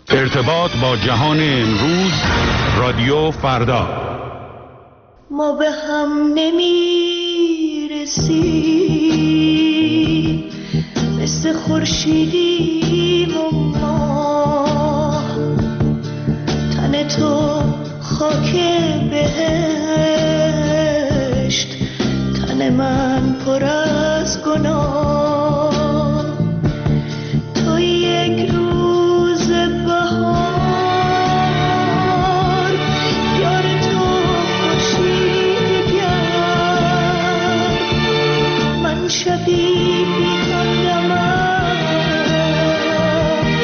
ارتباط با جهان امروز، رادیو فردا. ما به هم نمیرسیم، مثل خورشیدیم و ماه. تن تو خاک بهشت، تن من پر از گناه. تو یک روز بهار، یار تو خورشید گرم. من شبی بی‌همدمم،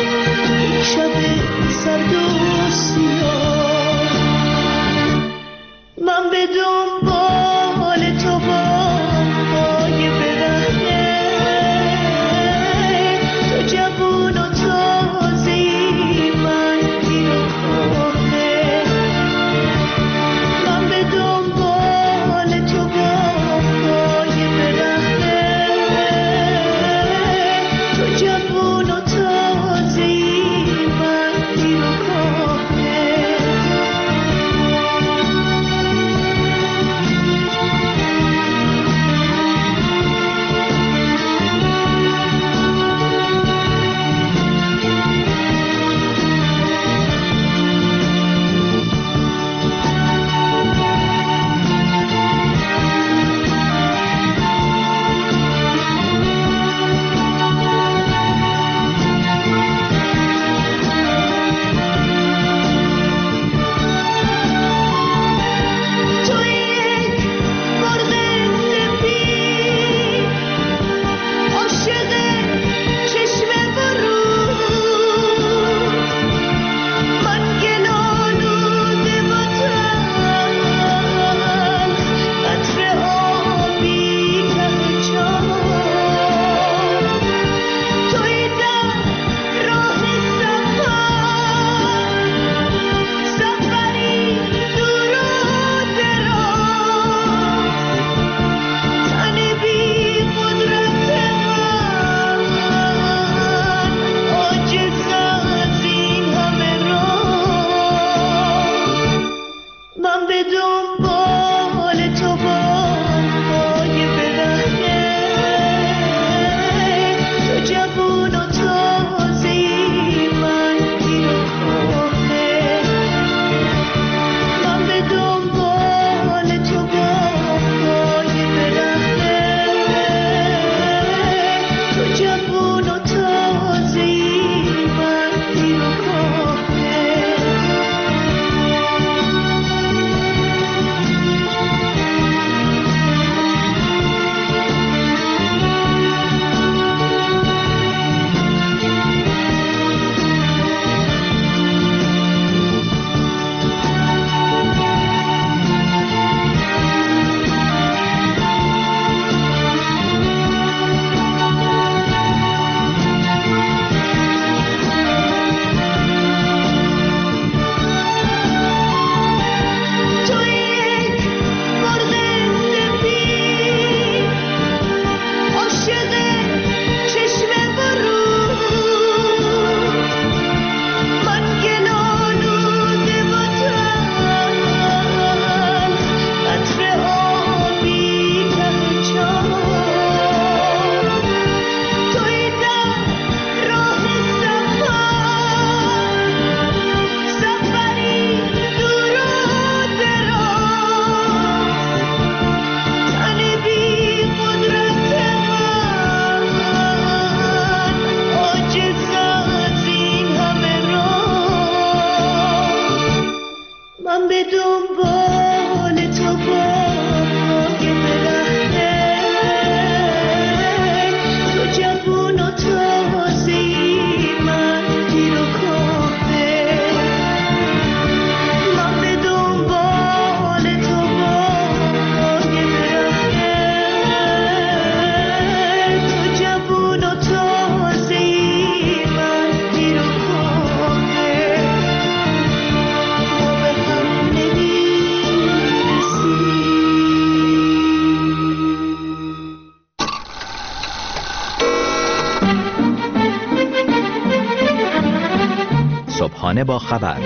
صبحانه با خبر،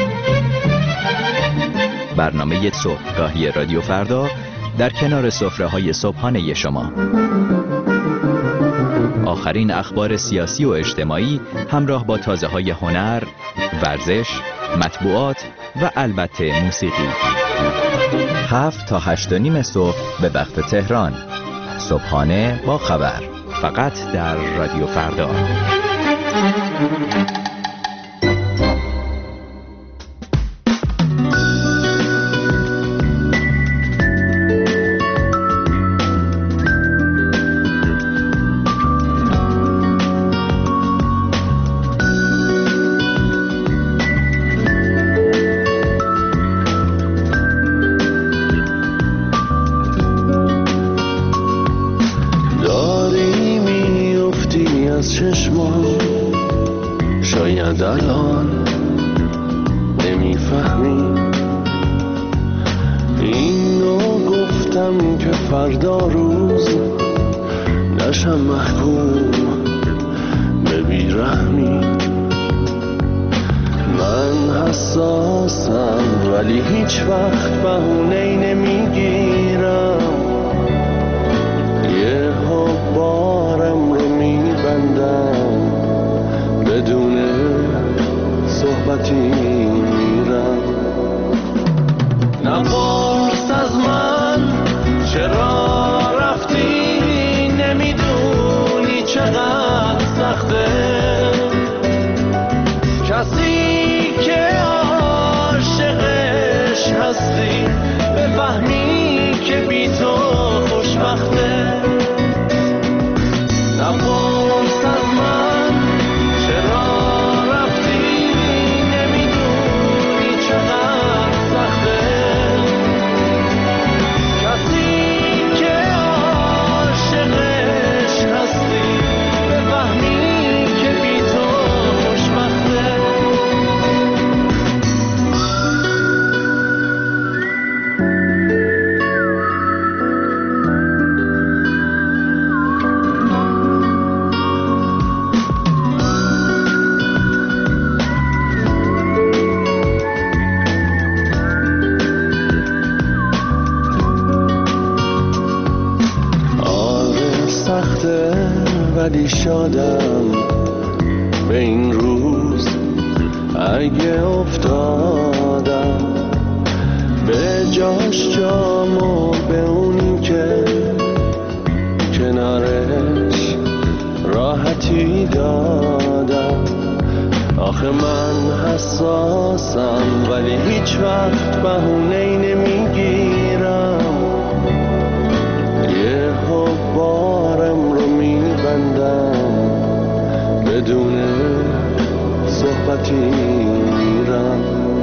برنامه صبحگاهی رادیو فردا در کنار سفره‌های صبحانه شما. آخرین اخبار سیاسی و اجتماعی همراه با تازه‌های هنر، ورزش، مطبوعات و البته موسیقی. 7 تا 8:30 صبح به وقت تهران. صبحانه با خبر، فقط در رادیو فردا. شاید الان نمیفهمی اینو گفتم که فردا روز نشم محکوم به بیرحمی. من حساسم ولی هیچ وقت بهونه‌ای نمیگیرم، یه بارم رو میبندم بدون صحبتی میرم. نپرس از من چرا رفتی، نمیدونی چقدر سخته کسی که عاشقش هستی بفهمی که بی تو خوشبخته. نپرس از من چرا رفتی، نمیدونی چقدر سخته کسی که عاشقش هستی بفهمی که بی تو خوشبخته. ولی شادم به این روز اگه افتادم به جاش جامو به اونی که کنارش راحتی دادم. آخه من حساسم ولی هیچ وقت بهونه‌ای نمیگیرم، یه بارم رو میبندم بدون صحبتی میرم.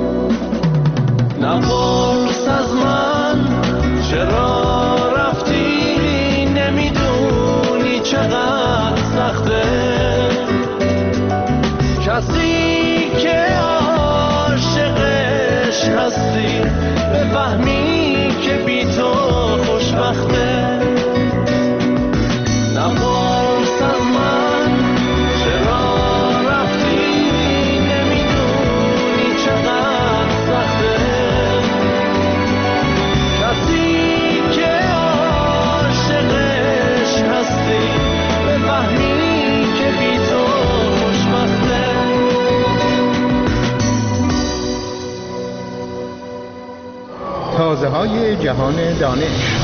نپرس از من چرا رفتی، نمیدونی چقدر سخته کسی که عاشقش هستی بفهمی که بی تو خوشبخته. نپرس از من چرا رفتی، نمیدونی چقدر سخته کسی که عاشقش هستی بفهمی که بی تو خوشبخته. تازه‌های جهان دانش.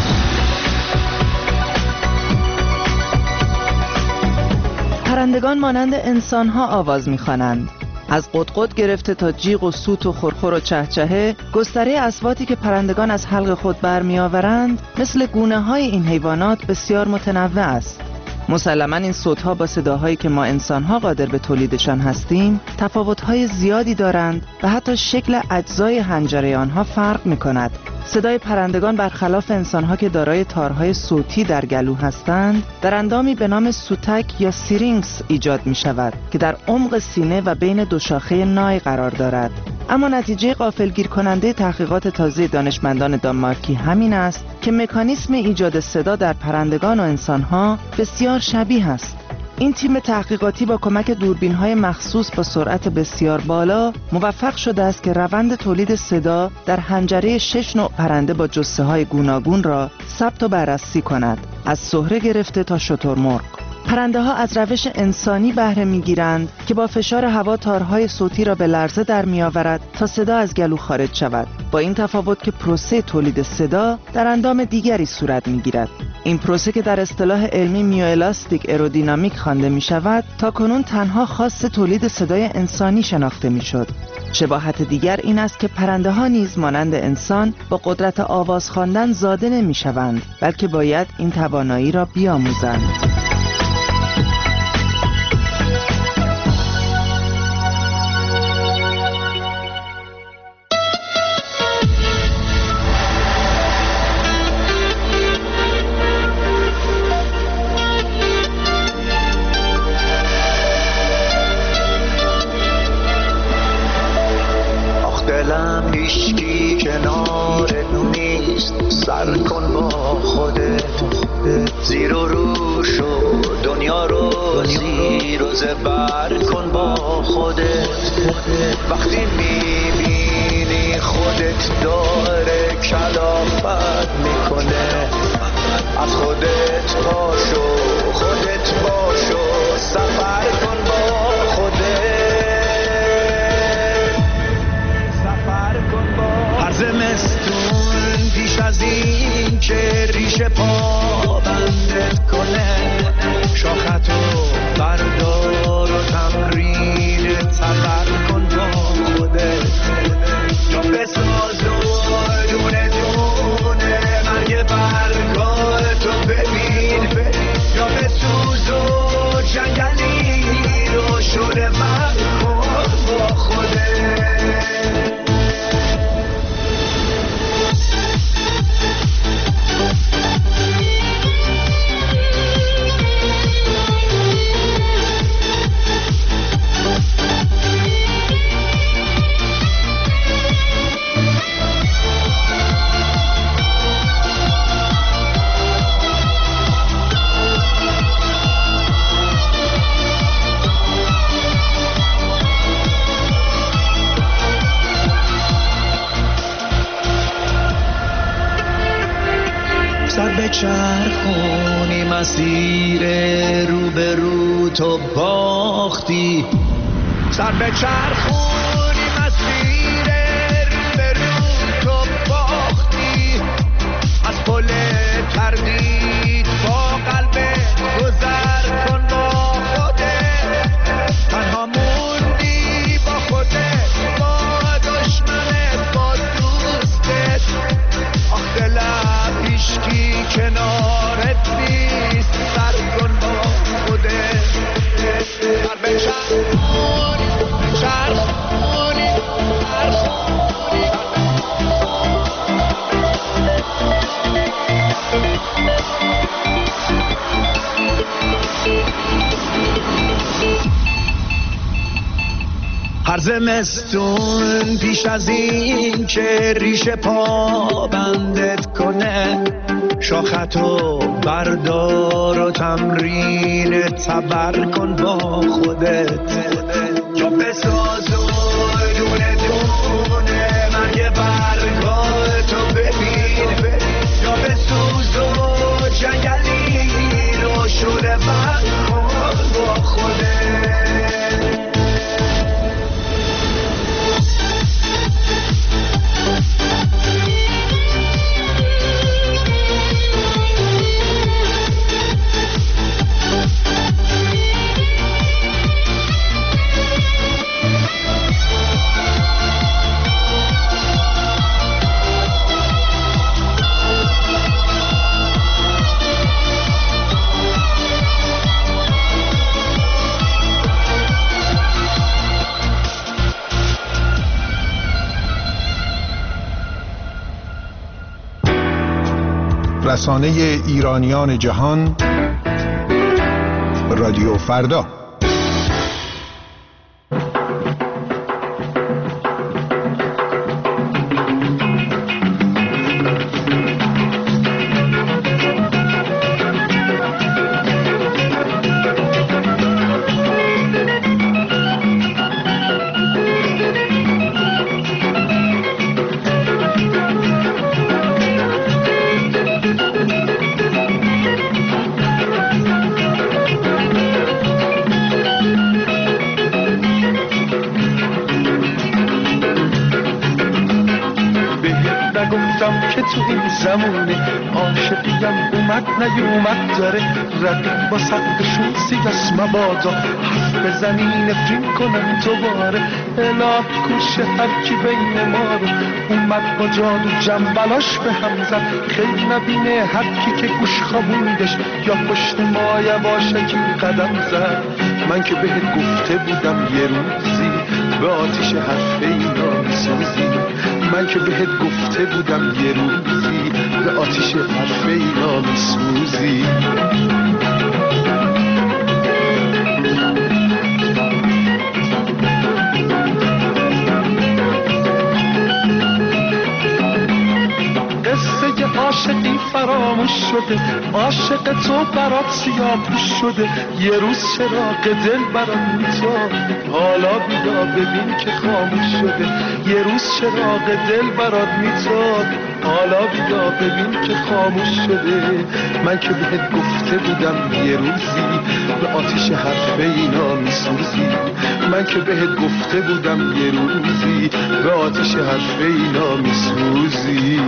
پرندگان مانند انسان‌ها آواز می‌خوانند. از قدقد گرفته تا جیغ و سوت و خرخر و چهچهه، گستره اصواتی که پرندگان از حلق خود برمی‌آورند مثل گونه‌های این حیوانات بسیار متنوع است. مسلماً این صوت‌ها با صداهایی که ما انسان‌ها قادر به تولیدشان هستیم تفاوت‌های زیادی دارند و حتی شکل اجزای حنجره آنها فرق می‌کند. صدای پرندگان برخلاف انسان‌ها که دارای تارهای صوتی در گلو هستند، در اندامی به نام سوتک یا سیرینکس ایجاد می‌شود که در عمق سینه و بین دو شاخه نای قرار دارد. اما نتیجه غافلگیر کننده تحقیقات تازه دانشمندان دانمارکی همین است که مکانیسم ایجاد صدا در پرندگان و انسان‌ها بسیار شبیه است. این تیم تحقیقاتی با کمک دوربین‌های مخصوص با سرعت بسیار بالا موفق شده است که روند تولید صدا در حنجره 6 نوع پرنده با جثه‌های گوناگون را ثبت و بررسی کند، از سهره گرفته تا شترمرغ. پرنده ها از روش انسانی بهره می‌گیرند که با فشار هوا تارهای صوتی را به لرزه در می‌آورد تا صدا از گلو خارج شود، با این تفاوت که پروسه تولید صدا در اندام دیگری صورت می‌گیرد. این پروسه که در اصطلاح علمی میوئلاستیک ایرودینامیک خوانده می‌شود، تاکنون تنها خاص تولید صدای انسانی شناخته می‌شد. شباهت دیگر این است که پرنده ها نیز مانند انسان با قدرت آواز خواندن زاده نمی‌شوند، بلکه باید این توانایی را بیاموزند. هیچکی کنار تو نیست، سر کن با خودت، زیر و رو شو دنیا رو زیر و زبر کن با خودت. وقتی میبینی خودت داره کلافت میکنه، از خودت پاشو، خودت باشو، سفر کن با خودت. هر زمستون پیش از این که ریشه پا بندت کنه، شاختو بردار و تمرین تبر کن با خودت. یا بساز و دونه دونه مرگ برگاتو ببین، یا بسوز و جنگلی رو شده من کن با خودت. چرخونی مسیر رو به رو تو باختی، سر به چرخونی مسیر رو به رو تو باختی. از پل تردید با قلب گذر کن با خودت. تنها موندی با خودت، با دشمنت، با دوستت. آخ دلم هیچکی کنارت نیست، سر کن با خودت. سر به چرخونی، چرخونی، چرخونی. هر زمستون پیش از این که ریشه پا بندت کنه، شاختو بردار و تمرین تبر کن با خودت. یا بساز و دونه دونه مرگ برگاتو ببین، یا بسوز و جنگلی رو شده من کن با خودت. رسانه ایرانیان جهان، رادیو فردا. تو این زمونه عاشقیم اومد نیومد داره رقیب با صدشون سیگس مبادا حرف بزنی نفرین کنن دوباره اله کوشه هرکی بین ما رو اومد با جادو جنبلاش به هم زد خیلی نبینه هرکی که گوش خوابوندش یا پشت ما یواشکی قدم زد من که بهت گفته بودم یه روزی به آتیش حرف اینا میسوزی من که بهت گفته بودم یه روزی به آتیش حرف اینا میسوزی عاشقی فراموش شده عاشق تو برات سیاه‌پوش شده یه روز چراغ دل برات میتاب حالا بیا ببین که خاموش شده یه روز چراغ دل برات میتاب حالا بیا ببین که خاموش شده من که بهت گفته بودم یه روزی به آتیش حرف اینا میسوزی من که بهت گفته بودم یه روزی به آتیش حرف اینا میسوزی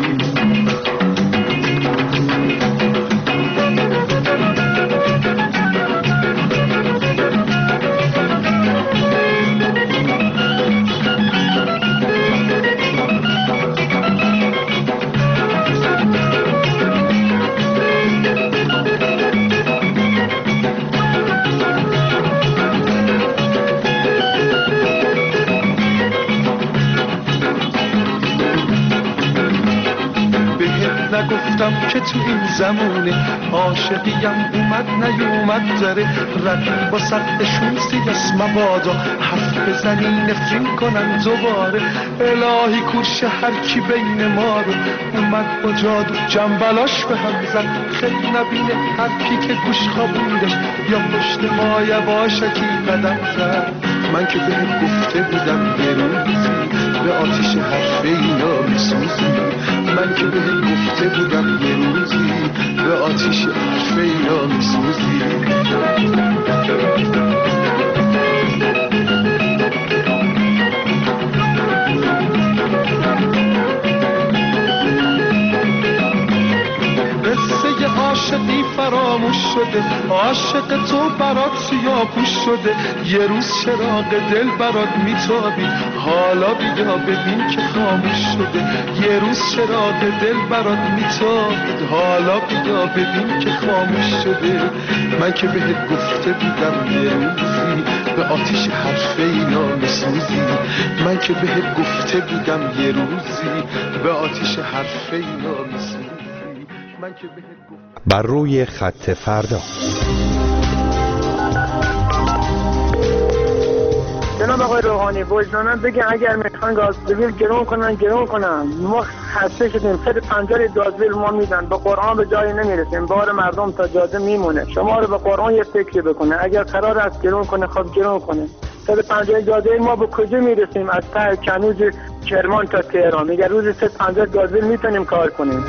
نگفتم که تو این زمونه عاشقیم اومد نیومد داره رقیب با صدشون سیگس مبادا حرف بزنی نفرین کنن دوباره الهی کورش هرکی بین ما رو اومد با جادو جنبلاش به هم زد خیلی نبینه هرکی که گوش خوابوندش یا پشت ما یواشکی قدم زد من که بهت گفته بودم یه روزی به آتیش حرف اینا میسوزی من که بهت گفته بودم یه روزی به آتیش حرف اینا میسوزی عاشقی فراموش شده عاشق تو برات سیاه‌پوش شده یه روز چراغ دل برات میتابید حالا بیا ببین که خاموش شده یه روز چراغ دل برات میتابید حالا بیا ببین که خاموش شده من که بهت گفته بودم یه روزی به آتیش حرف اینا میسوزی من که بهت گفته بودم یه روزی به آتیش حرف اینا میسوزی من که بهت گفتم بر روی خط فردا. جناب آقای روحانی وجدانم بگن اگر میخوان گازوئیل گرون کنن ما خسته شدیم 150 گازوئیل ما میدن به قرآن به جایی نمیرسیم بار مردم تا جاده میمونه شما رو به قرآن یه فکری بکنه اگر قرار است گرون کنه خب گرون کنه 150 گازوئیل ما به کجا میرسیم از ته کنوز کرمان تا تهران اگر روزی 150 گازوئیل میتونیم کار کنیم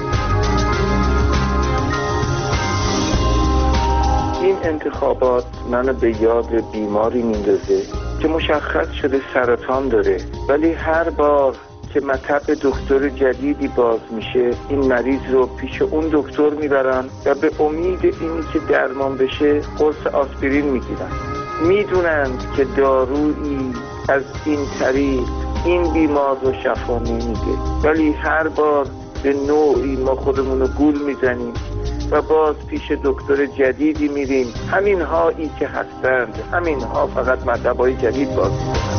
این انتخابات منو به یاد بیماری میندازه که مشخص شده سرطان داره ولی هر بار که مطب دکتر جدیدی باز میشه این مریض رو پیش اون دکتر میبرن و به امید اینی که درمان بشه قرص آسپرین میگیرن میدونند که دارویی از این طریق این بیمار رو شفا نمیده ولی هر بار به نوعی ما خودمون رو گول میزنیم و باز پیش دکتر جدیدی میریم همین هایی که هستند همین ها فقط مطب‌های جدید باز میکنند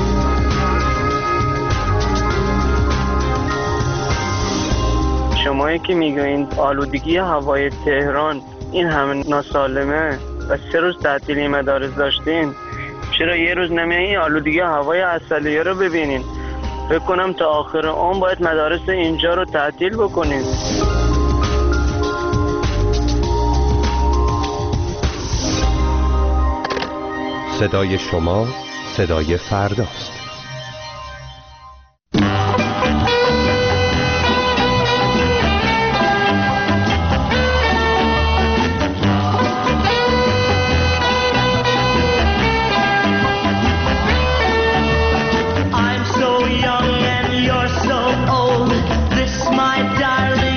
شمایی که میگوین آلودگی هوای تهران این همه ناسالمه و 3 روز تعطیلی مدارس داشتین چرا یه روز نمیایین آلودگی هوای عسلیه رو ببینین فکر کنم تا آخر عمر باید مدارس اینجا رو تعطیل بکنین صدای شما صدای فرداست. I'm so young and you're so old. This, my darling,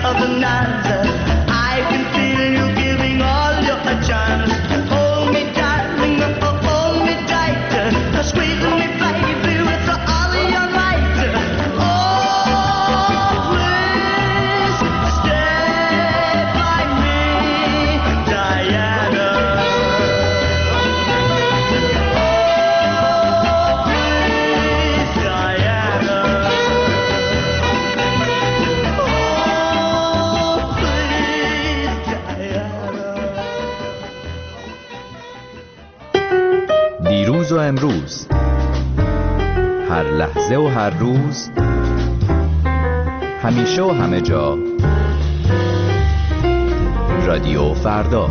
of the night. I can feel you giving all your chance. Hold me, darling, hold me tight. Squeeze me, baby, with all of your might. Oh, please stay by me, Diana. دیروز و امروز، هر لحظه و هر روز، همیشه و همه جا، رادیو فردا.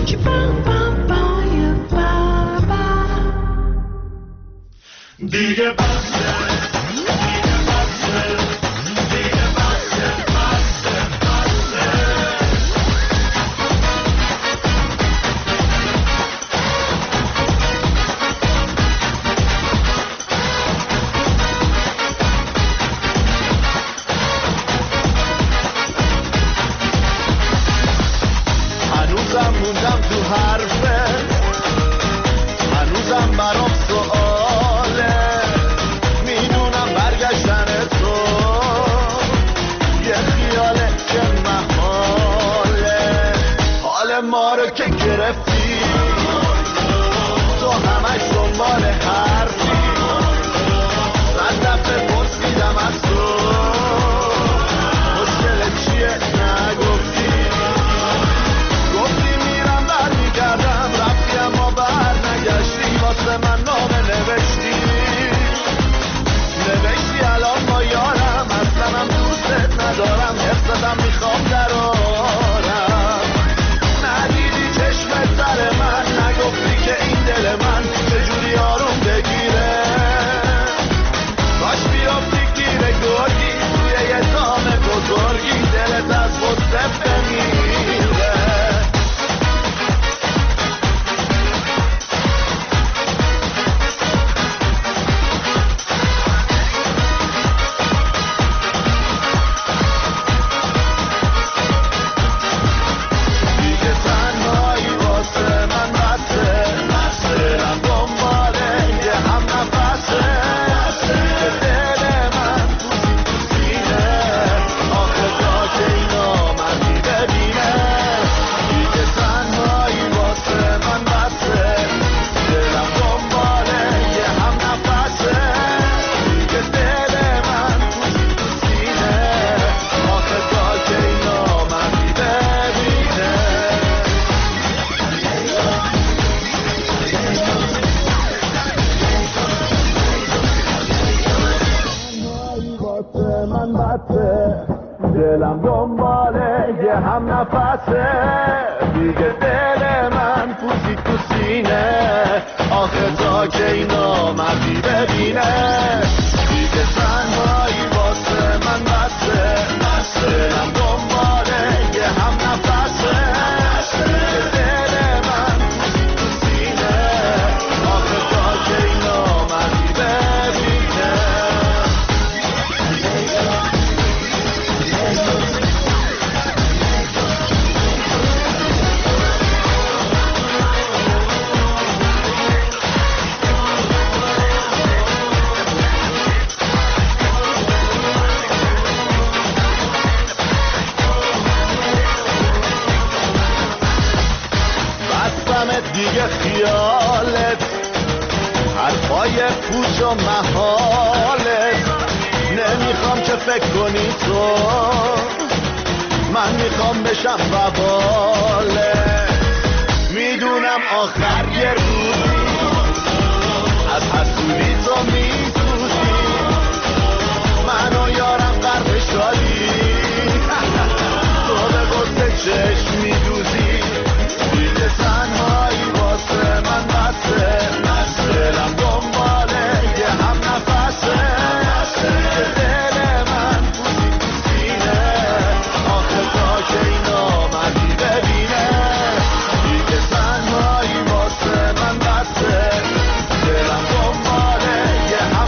دیگه بسه هنوزم موندم تو حرفه، هنوزم برام سؤاله، میدونم برگشتن تو یه خیاله که محاله. حال ما رو که گرفتی تو همش دنبال حرفی، صد دفعه پرسیدم از تو مشکلت چیه نگفتی. کردم رفتی اما بر نگشتی، واسه من نامه نوشتی الان با یارم، اصلا هم دوستت ندارم، حفظتم میخوام درارم. ندیدی چشمت سر من، نگفتی که این دل من چجوری آروم بگیره. باش بیافتی گیره گرگی توی یه دام بزرگی، دلت از خود سفته میره. دلم دنباله یه هم نفسه، دیگه دل من پوزید تو سینه، آخه تا که اینا مردی ببینه. دیگه تنهایی واسه من بسه، دلم دنباله یه هم نفسه، دیگه دل من پوزید تو سینه، آخه تا که اینا مردی ببینه. دیگه خیالت حرفای پوچ و محالت، نمیخوام که فکر کنی تو، من میخوام بشم ببالت. میدونم آخر یه روزی از حسودی تو میسوزی، من و یارم غرق شادی، تو به غصه چشم میدوزی. دیگه تنهایی واسه من بسه، دلم دنباله یه هم نفسه، دیگه دل من پوزید تو سینه، آخه تا که اینا مردی ببینه. دیگه تنهایی واسه من بسه، دلم دنباله یه هم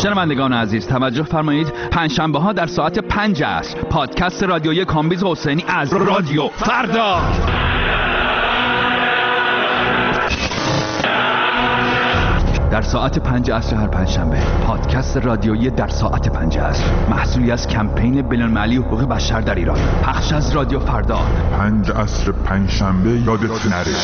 شنوندگان عزیز توجه فرمایید، پنجشنبه ها در ساعت 5 عصر پادکست رادیویی کامبیز حسینی از رادیو فردا. در ساعت 5 عصر هر پنجشنبه پادکست رادیویی در ساعت 5 عصر، محصولی از کمپین بین‌المللی حقوق بشر در ایران، پخش از رادیو فردا. 5 عصر پنجشنبه یادت نره.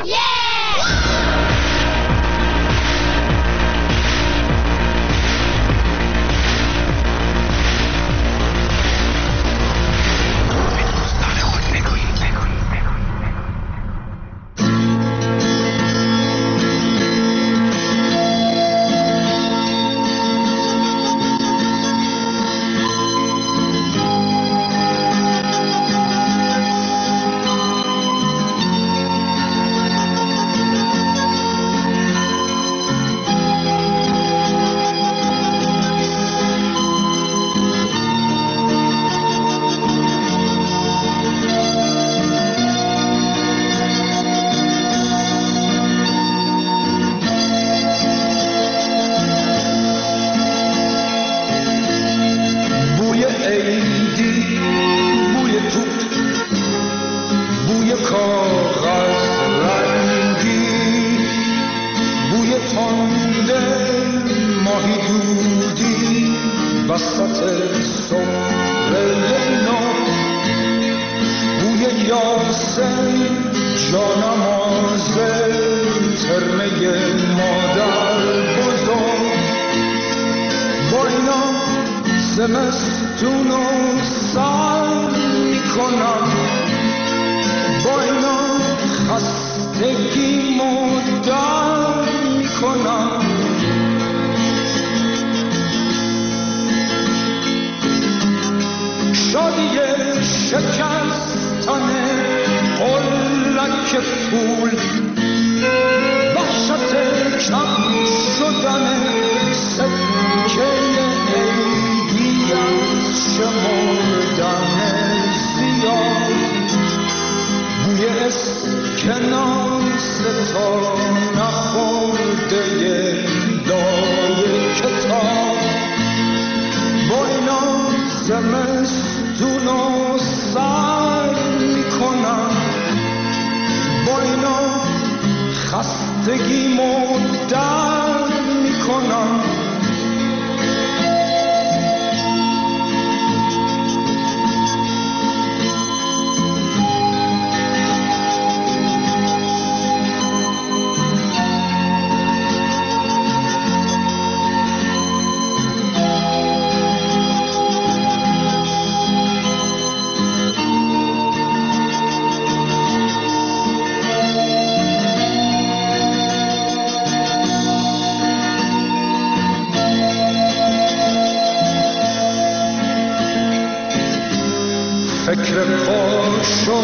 فکر پاشو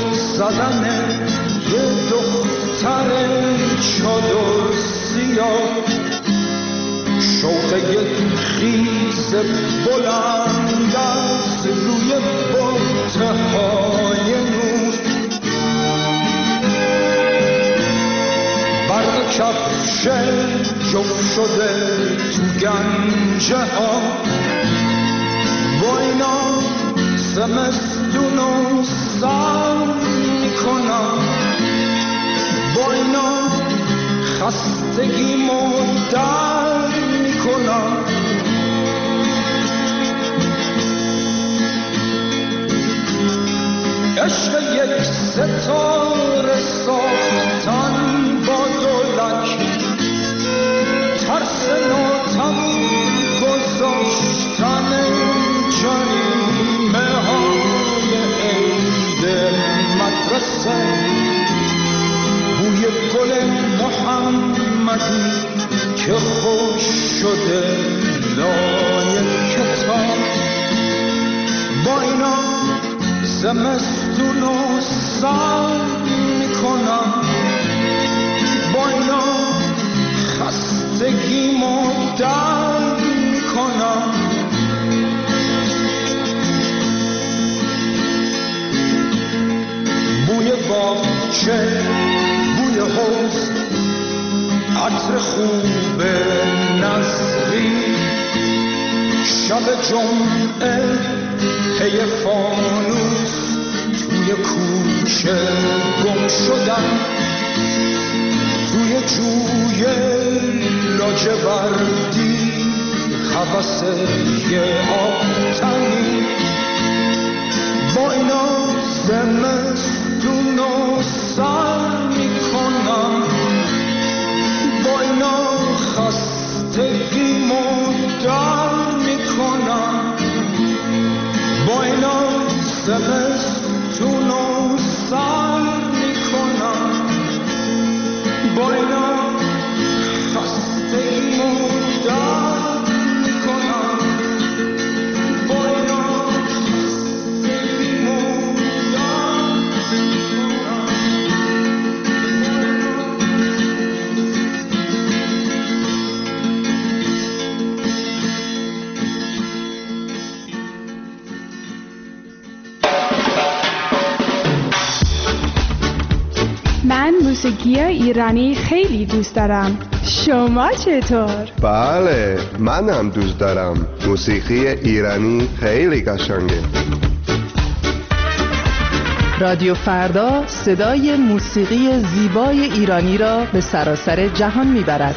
زدن یه دختر چادر سیاه، شوق یک خیز بلند از روی بطهای نور، برق کفش جفت شده تو گنجه ها، با اینا زمستون رو سر میکنم، با اینا خستگیمو در میکنم. عشق یک ستاره ساختن با دولک، ترس ناتم گذاشتن جریمه های عید مدرسه، بوی گل محمدی که خوش شده لای کتاب، با اینا زمستون رو سر میکنم، با اینا خستگیمو در میکنم. بوی باغچه، بوی حوض، عطر خوب نظری، جمعه پی فانوس توی کوچه گم شدم، توی جوی لاجوردی هوس یه آبتنی، با اینا زمستون رو سر میکنم، با اینا خستگیمو در میکنم، با اینا زمستون رو سر میکنم، با اینا خستگیمو در میکنم، با اینا خستگیمو در میکنم. من موسیقی ایرانی خیلی دوست دارم. شما چطور؟ بله، منم دوست دارم. موسیقی ایرانی خیلی قشنگه. رادیو فردا صدای موسیقی زیبای ایرانی را به سراسر جهان میبرد.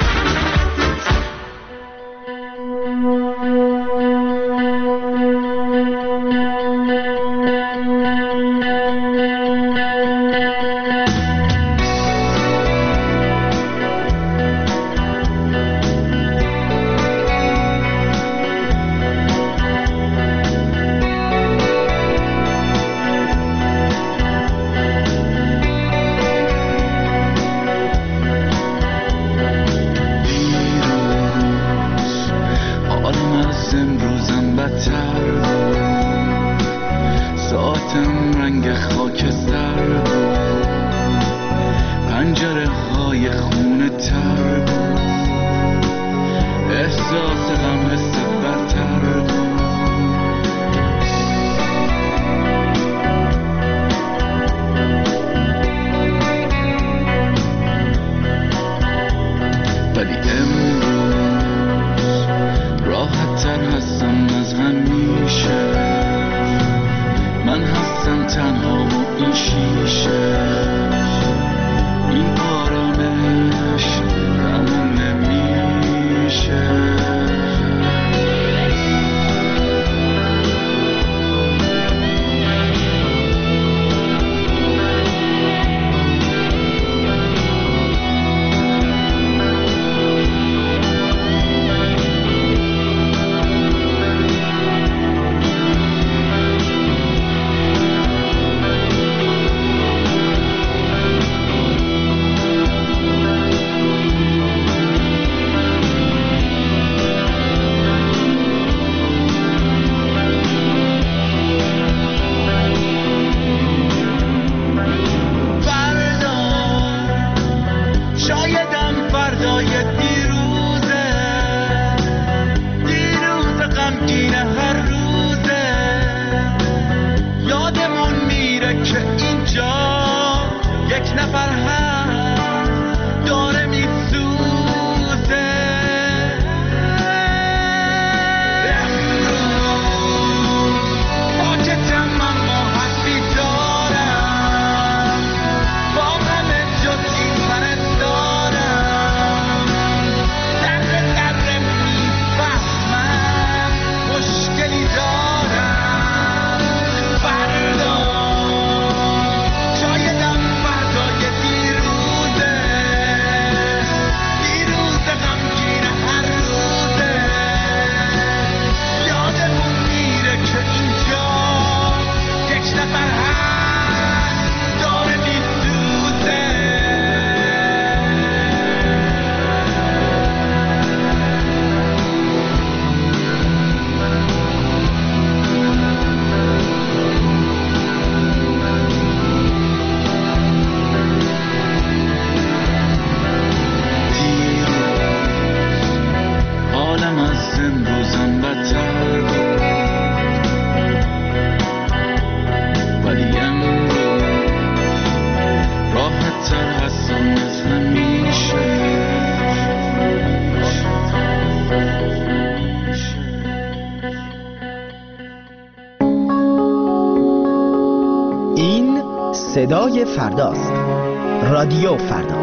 صدای فرداست. رادیو فردا.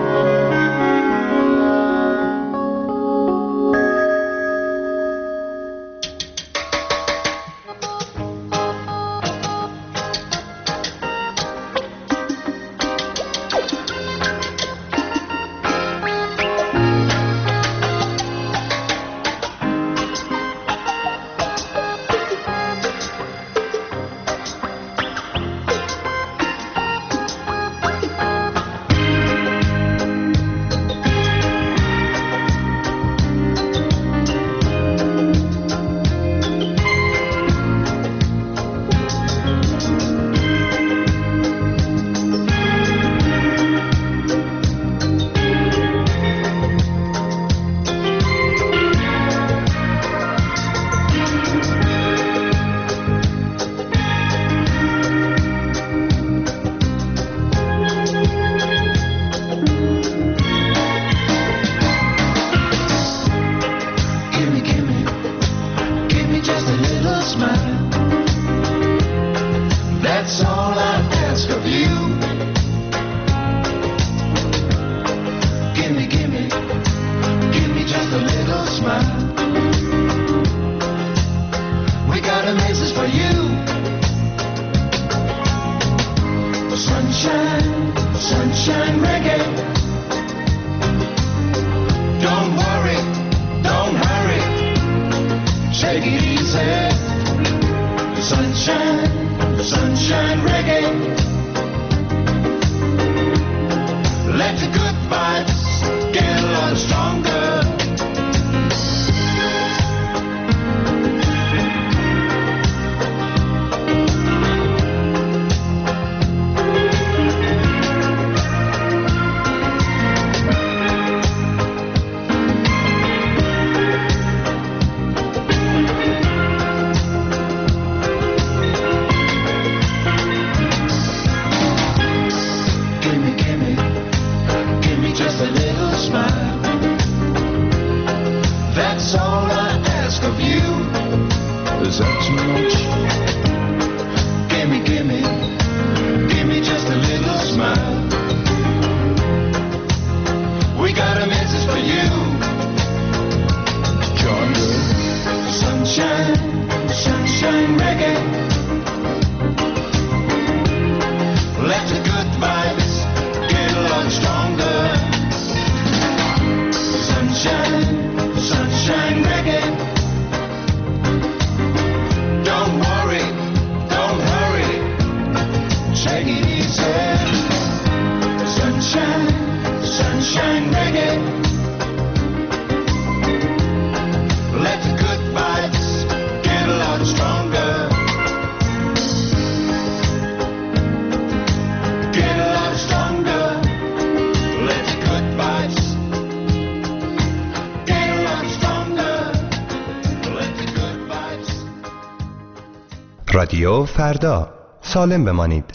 رادیو فردا. سالم بمانید.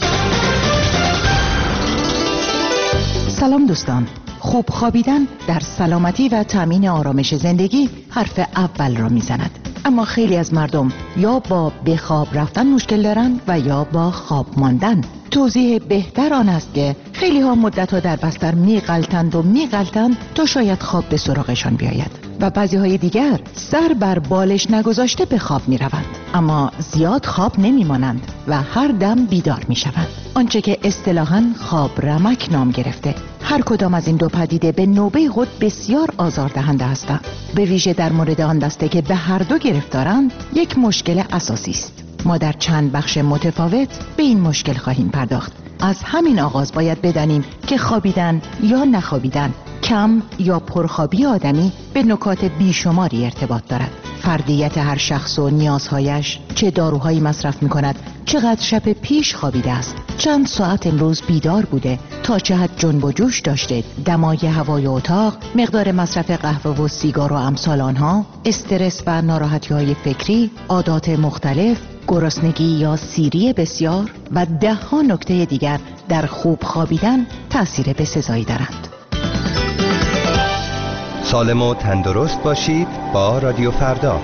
سلام دوستان. خوب خوابیدن در سلامتی و تامین آرامش زندگی حرف اول را میزند. اما خیلی از مردم یا با به خواب رفتن مشکل دارند و یا با خواب ماندن. توضیح بهتر آن است که خیلی ها مدت‌ها در بستر میغلطند تا شاید خواب به سراغشان بیاید و بعضی های دیگر سر بر بالش نگذاشته به خواب می روند، اما زیاد خواب نمی مانند و هر دم بیدار می شوند. آنچه که اصطلاحاً خواب رمک نام گرفته. هر کدام از این دو پدیده به نوبه خود بسیار آزاردهنده هستند. به ویژه در مورد آن دسته که به هر دو گرفتارند یک مشکل اساسی است. ما در چند بخش متفاوت به این مشکل خواهیم پرداخت. از همین آغاز باید بدانیم که خوابیدن یا نخوابیدن، کم یا پرخوابی آدمی به نکات بیشماری ارتباط دارد. فردیت هر شخص و نیازهایش، چه داروهایی مصرف می‌کند، چقدر شب پیش خوابیده است، چند ساعت امروز بیدار بوده، تا چه حد جنب و جوش داشته، دمای هوای اتاق، مقدار مصرف قهوه و سیگار و امثال آنها، استرس و ناراحتی‌های فکری، عادات مختلف، گرسنگی یا سیری بسیار و 10 نکته دیگر در خوب خوابیدن تأثیر بسزایی دارند. سالم و تندرست باشید با رادیو فردا.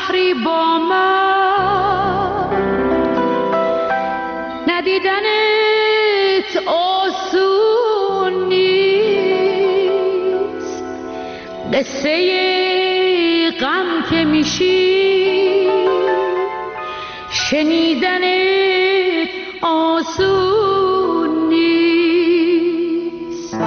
شهری با من، ندیدنت آسون نیست، قصه غم که میشی شنیدنت آسون نیست.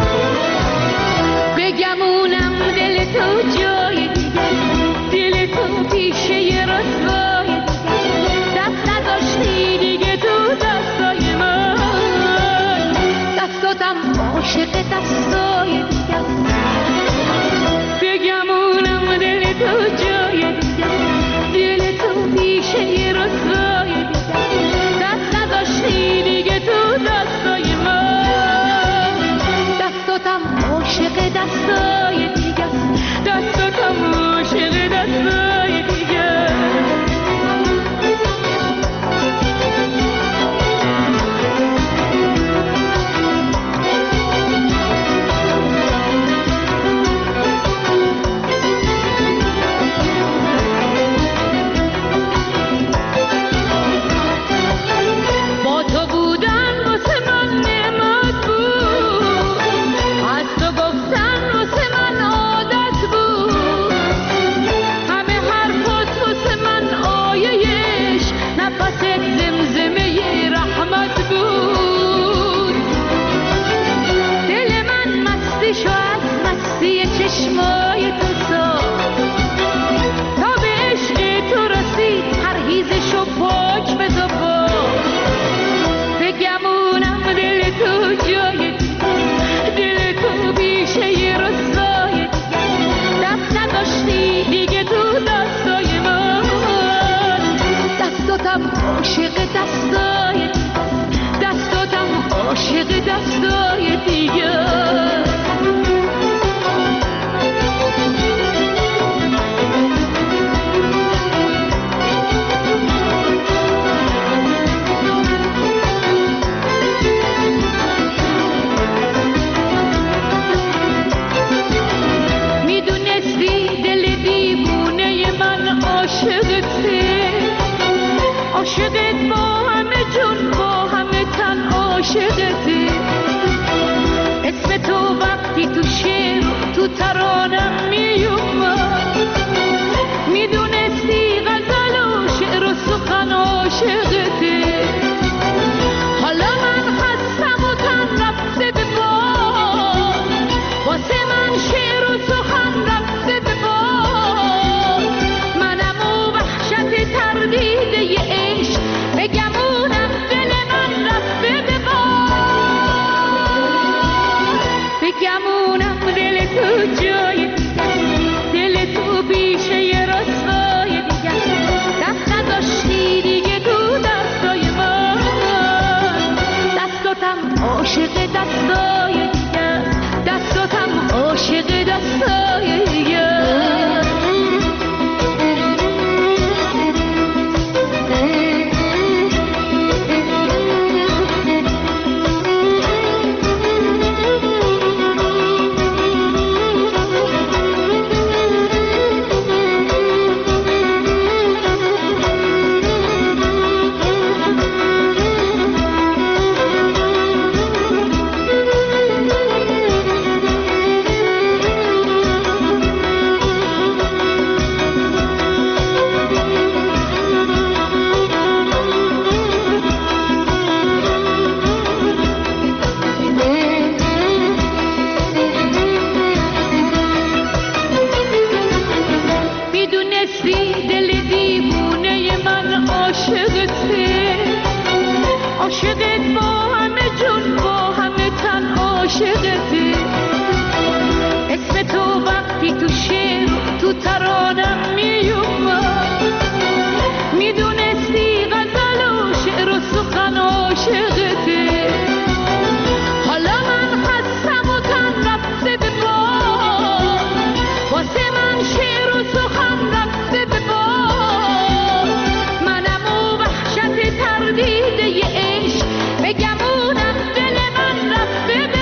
بگمونم دل تو جای دیگه، دل تو پیشه رسوای دیگه، دست نداشتی دیگه تو دستای من، دستاتم عاشق دستای دیگه. بگمونم دل تو جای دیگه، دل تو پیشه رسوای دیگه، دست نداشتی دیگه تو دستای من، دستاتم عاشق دستای دیگه، دستاتم عاشق دستای دیگه. با تو بودن واسه من نعمت بود، از تو گفتن واسه من عادت بود، همه حرفات واسه من آیه‌اش نفست زمزمه رحمت بود. دل من مستی شو از مستی چشمای تو ساخت، تا به عشق تو رسید پرهیزشو پاک به تو باخت. بگمونم دل تو جای دیگه، دل تو بیشه رسوای دیگه، دست نداشتی دیگه تو دستای من، دستاتم عاشق دستای دیگه، دستاتم عاشق دستای دیگه. میدونستی دل دیوونه من عاشقته، عاشقت با همه جون با همه تن عاشقته. اسم تو وقتی تو شعر تو ترانم میومد، میدونستی غزل و شعر و سخن عاشقته. حالا من هستم و تن رفته به باد، واسه من شعر و سخن رفته به باد، منم و وحشت تردیده ی عشق، بگمونم دل من رفته به باد. بگمونم دل تو جای دیگه، دل تو بیشه رسوای دیگه، دست نداشتی دیگه تو دستای من، دستاتم عاشق دستای دیگه، دستاتم عاشق دستای دیگه. میدونستی دل دیوونه من عاشقته، عاشقت با همه جون با همه تن عاشقته. اسم تو وقتی تو شعر تو ترانم میومد، میدونستی غزل و شعر و سخن عاشقته. حالا من هستم و تن رفته به باد، واسه من شعر و سخن رفته به باد، منم و وحشت تردیده ی عشق، بگمونم دل من رفته به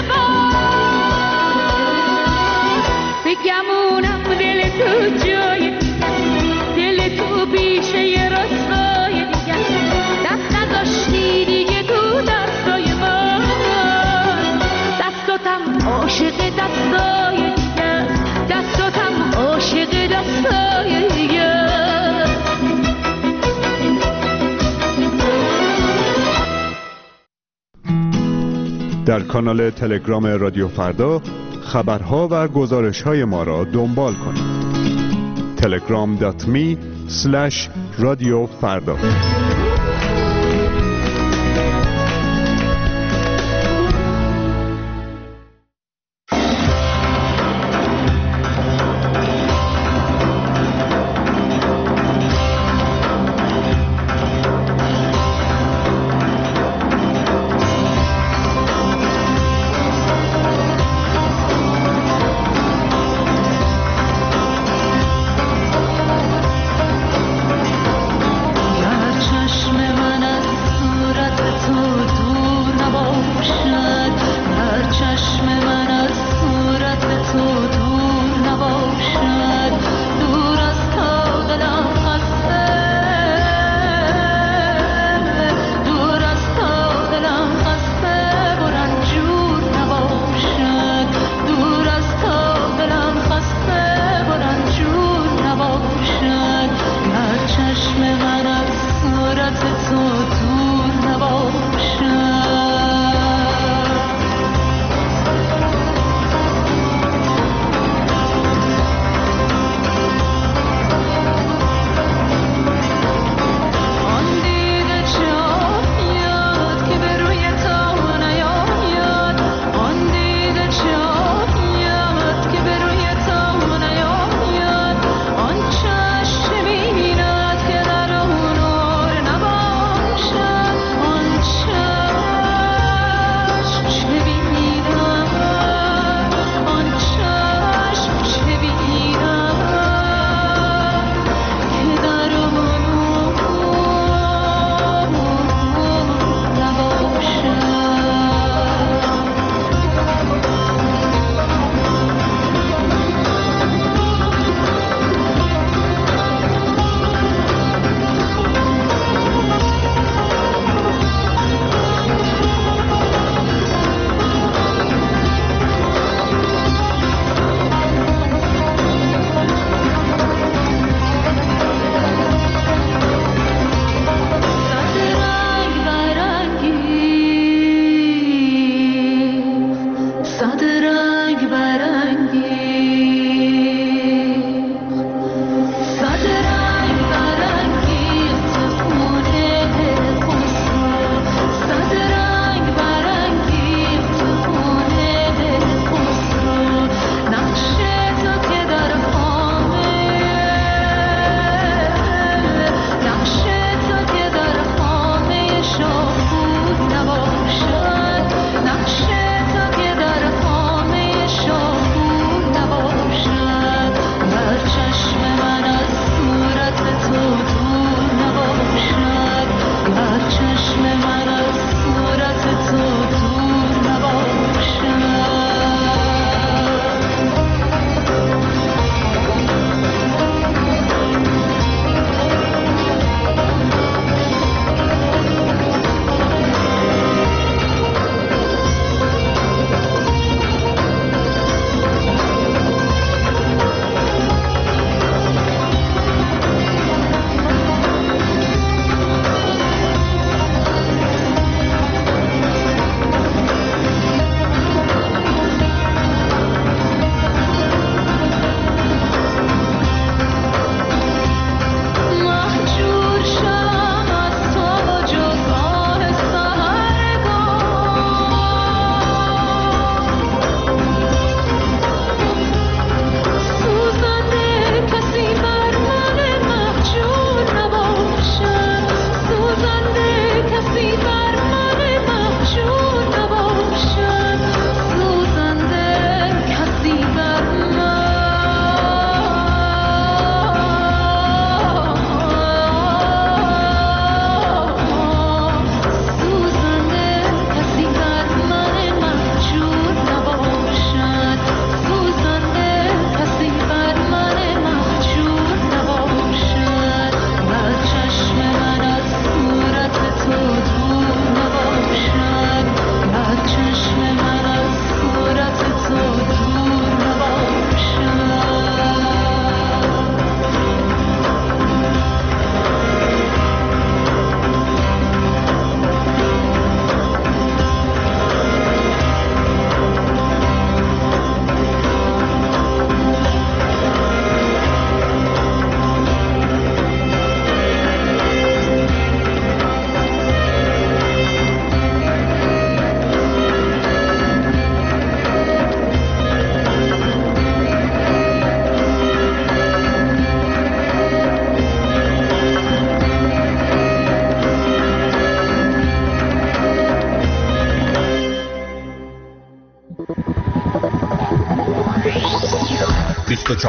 باد. بگمونم دل تو جای دیگه، در کانال تلگرام رادیو فردا خبرها و گزارش‌های ما را دنبال کنید. telegram.me/رادیوفردا.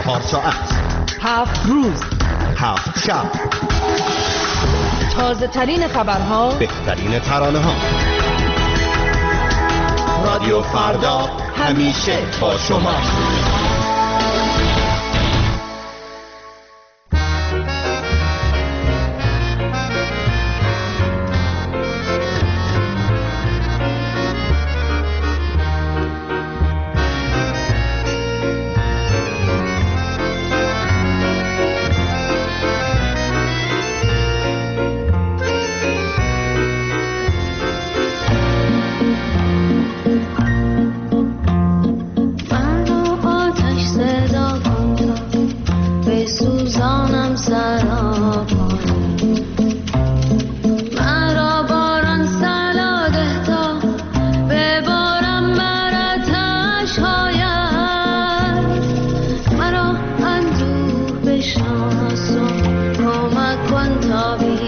24 ساعت، 7 روز، 7 شب، تازه ترین خبرها، بهترین ترانه ها. رادیو فردا همیشه با شما. I'll be